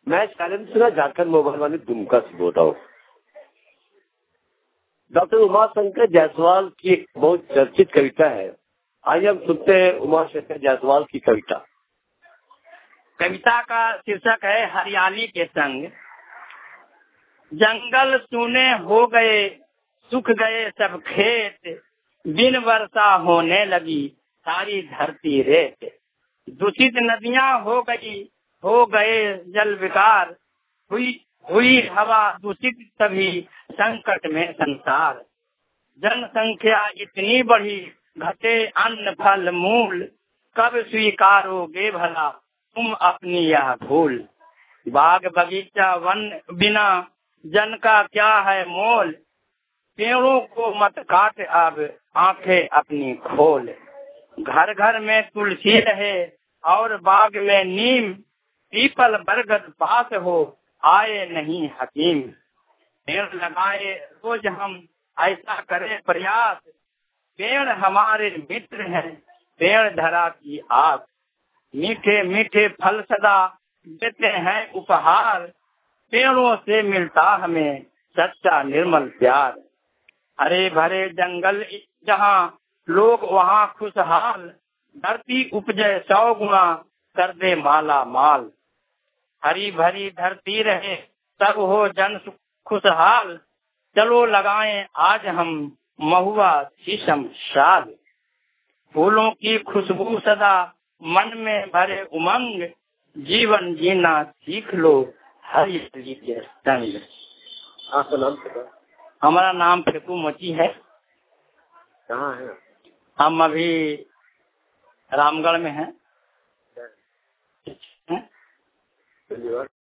मैं शैलेंद्र झारखंड मोबाइल वाले दुमका से बोल रहा हूँ। डॉक्टर उमाशंकर जायसवाल की एक बहुत चर्चित कविता है। आइए हम सुनते हैं उमाशंकर जायसवाल की कविता। कविता का शीर्षक है हरियाली के संग। जंगल सूने हो गए, सूख गए सब खेत, बिन वर्षा होने लगी सारी धरती रेत। दूषित नदियां हो गए जल विकार, हुई हवा दूषित, सभी संकट में संसार। जनसंख्या इतनी बढ़ी, घटे अन्न फल मूल, कब स्वीकारोगे भला तुम अपनी यह भूल। बाग बगीचा वन बिना जन का क्या है मोल, पेड़ों को मत काट अब आंखें अपनी खोल। घर घर में तुलसी रहे और बाग में नीम, पीपल बरगद पास हो आए नहीं हकीम। पेड़ लगाए रोज हम ऐसा करें प्रयास, पेड़ हमारे मित्र हैं पेड़ धरा की आस। मीठे मीठे फल सदा देते हैं उपहार, पेड़ों से मिलता हमें सच्चा निर्मल प्यार। हरे भरे जंगल जहाँ लोग वहाँ खुशहाल, धरती उपजे 100 गुना कर दे माला माल। हरी भरी धरती रहे तब हो जन खुशहाल, चलो लगाएं आज हम महुआ शीशम शाल। फूलों की खुशबू सदा मन में भरे उमंग, जीवन जीना सीख लो हरियाली के संग। आपका नाम क्या? हमारा नाम फेकू मोची है। कहाँ है? हम अभी रामगढ़ में हैं।